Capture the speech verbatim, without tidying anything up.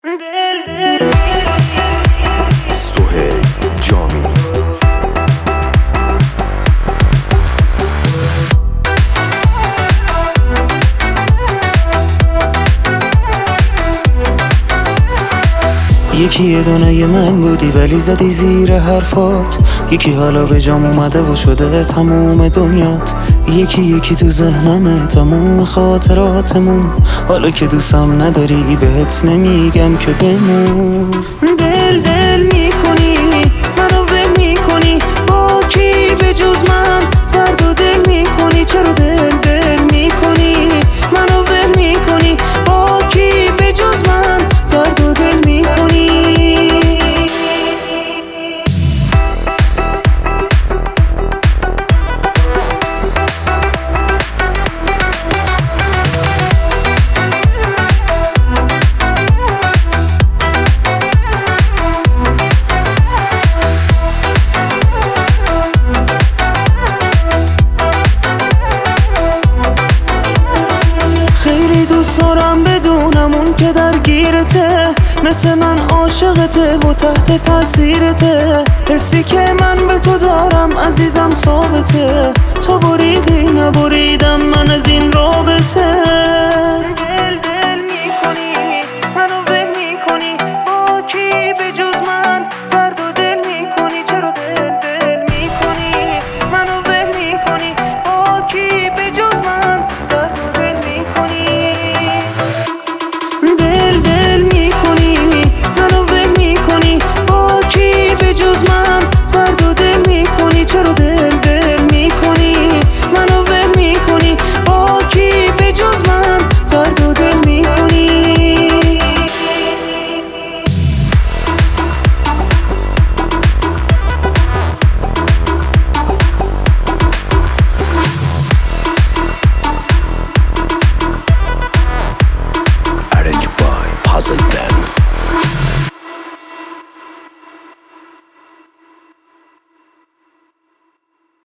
سهیل جامی. یکی یه دونه من بودی ولی زدی زیر حرفات، یکی حالا به جام اومده و شده تموم دنیات، یکی یکی تو ذهنمه تموم خاطراتمون، حالا که دوستم نداری بهت نمیگم که بمون. دل دل میکنی منو ول میکنی، با کی به جز من درد و دل میکنی؟ چرا دل دل میکنی منو ول میکنی، با کی به جز من درد و دل میکنی؟ خیلی دوست دارم بدونم اون که درگیرته، مثل من عاشقته و تحت تاثیرته، حسی که من به تو دارم عزیزم ثابته، تو بریدی نبریدم من از این رابطه.